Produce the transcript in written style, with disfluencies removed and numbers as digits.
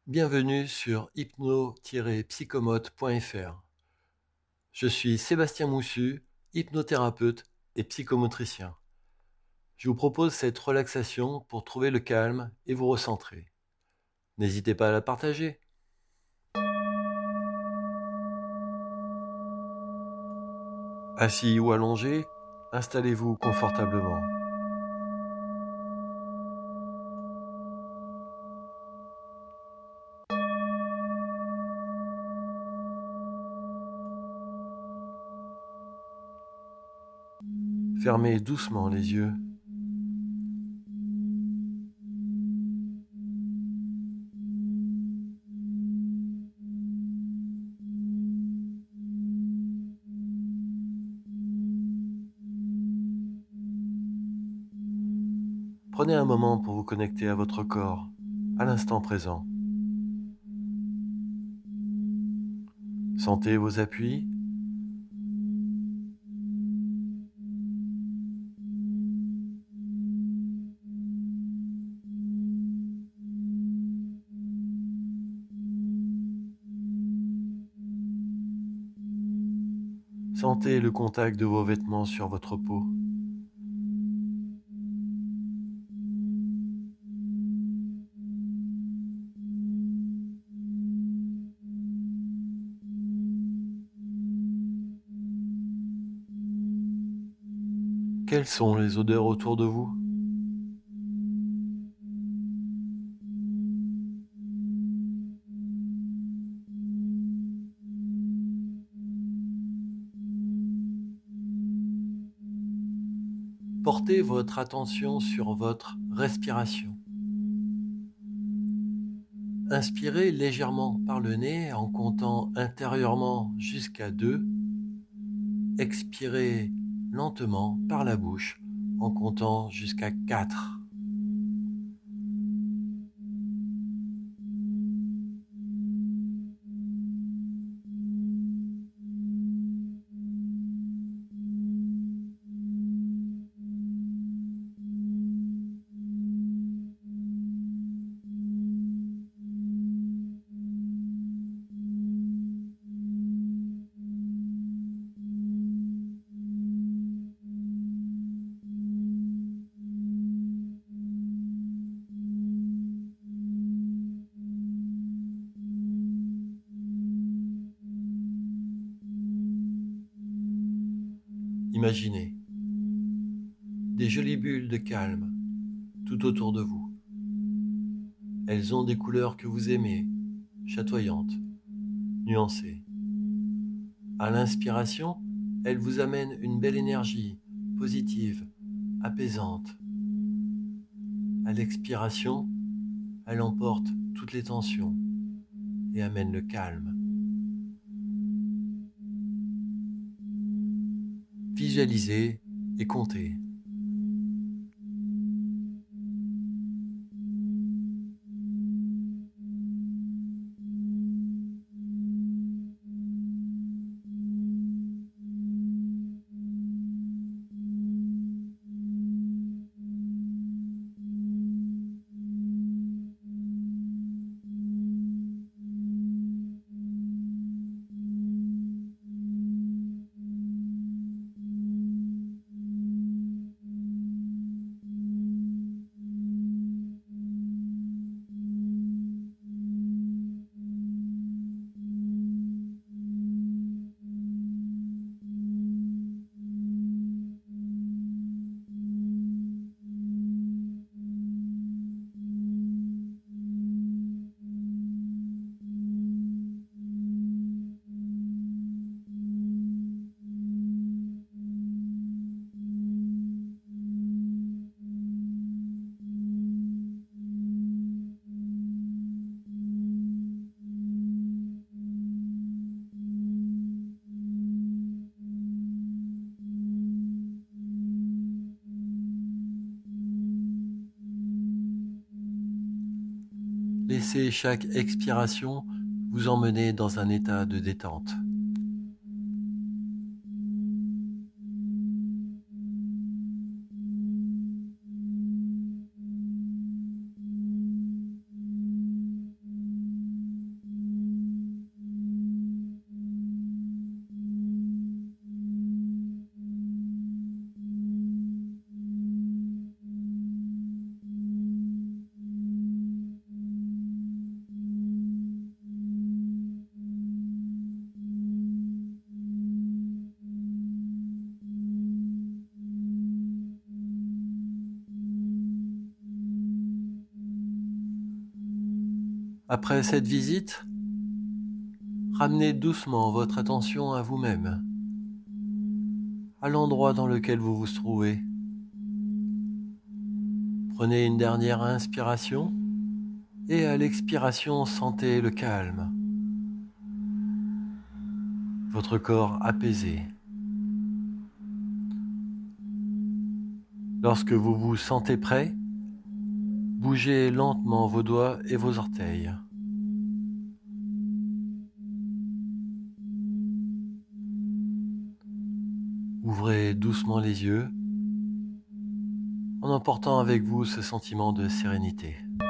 Bienvenue sur hypno-psychomote.fr. Je suis Sébastien Moussu, hypnothérapeute et psychomotricien. Je vous propose cette relaxation pour trouver le calme et vous recentrer. N'hésitez pas à la partager. Assis ou allongé, installez-vous confortablement. Fermez doucement les yeux. Prenez un moment pour vous connecter à votre corps, à l'instant présent. Sentez vos appuis. Sentez le contact de vos vêtements sur votre peau. Quelles sont les odeurs autour de vous ? Portez votre attention sur votre respiration. Inspirez légèrement par le nez en comptant intérieurement jusqu'à 2. Expirez lentement par la bouche en comptant jusqu'à 4. Imaginez des jolies bulles de calme tout autour de vous. Elles ont des couleurs que vous aimez, chatoyantes, nuancées. À l'inspiration, elles vous amènent une belle énergie, positive, apaisante. À l'expiration, elle emporte toutes les tensions et amène le calme. Visualisez et comptez. Laissez chaque expiration vous emmener dans un état de détente. Après cette visite, ramenez doucement votre attention à vous-même, à l'endroit dans lequel vous vous trouvez. Prenez une dernière inspiration et à l'expiration, sentez le calme, votre corps apaisé. Lorsque vous vous sentez prêt, bougez lentement vos doigts et vos orteils. Ouvrez doucement les yeux en emportant avec vous ce sentiment de sérénité.